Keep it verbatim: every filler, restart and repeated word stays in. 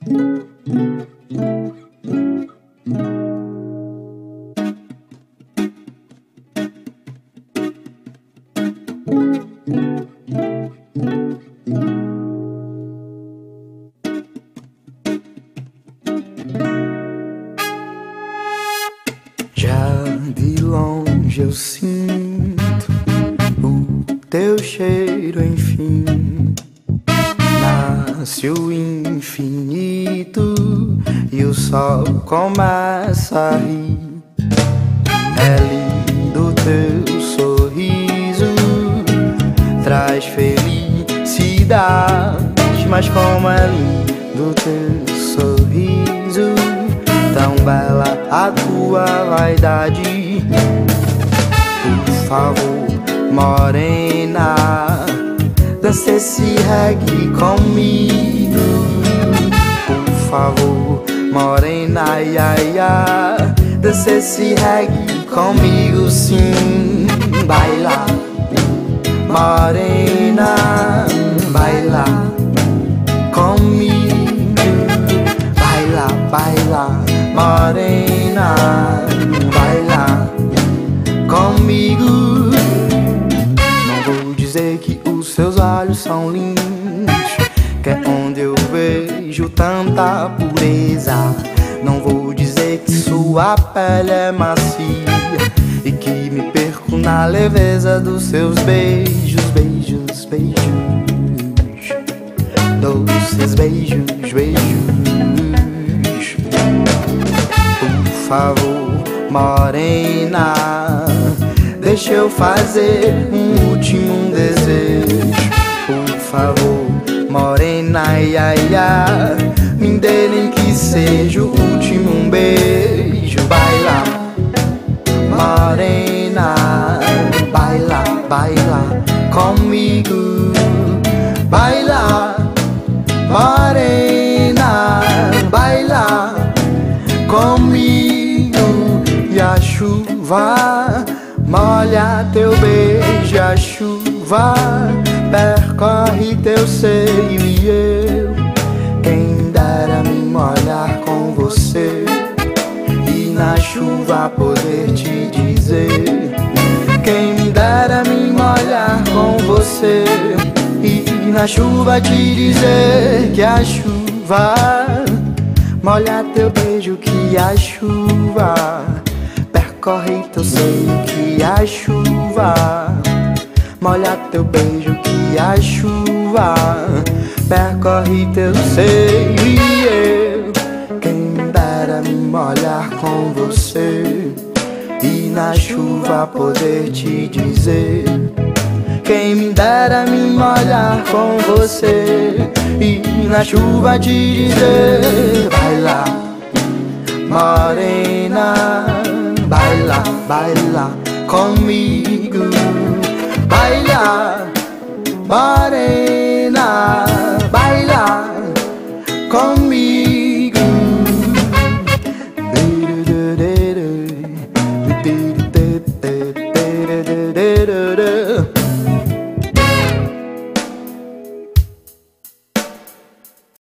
Já de longe eu sinto o teu cheiro, enfim. Nasce o infinito e o sol começa a rir. É lindo teu sorriso, traz felicidade. Mas como é lindo teu sorriso, tão bela a tua vaidade. Por favor, morena, dança esse reggae comigo. Por favor, morena, ia, ia, dança esse reggae comigo, sim. Baila, morena, baila comigo. Baila, baila, morena, baila comigo. Não vou dizer que os seus olhos são lindos, que é onde eu vejo tanta pureza. Não vou dizer que sua pele é macia e que me perco na leveza dos seus beijos, beijos, beijos, doces beijos, beijos. Por favor, morena, deixa eu fazer um último desejo. Por favor, morena, ia, ia, me dê nem que seja o último beijo. Baila, morena, baila, baila comigo. Baila, morena, baila comigo. E a chuva molha teu beijo, a chuva percorre teu seio. E eu, quem dera me molhar com você e na chuva poder te dizer. Quem me dera me molhar com você e na chuva te dizer que a chuva molha teu beijo, que a chuva percorre teu seio, que a chuva molha teu beijo, que a chuva percorre teu seio. E eu, quem dera me molhar com você e na chuva poder te dizer. Quem me dera me molhar com você e na chuva te dizer. Baila, morena, baila, baila comigo. Baila, morena, baila comigo.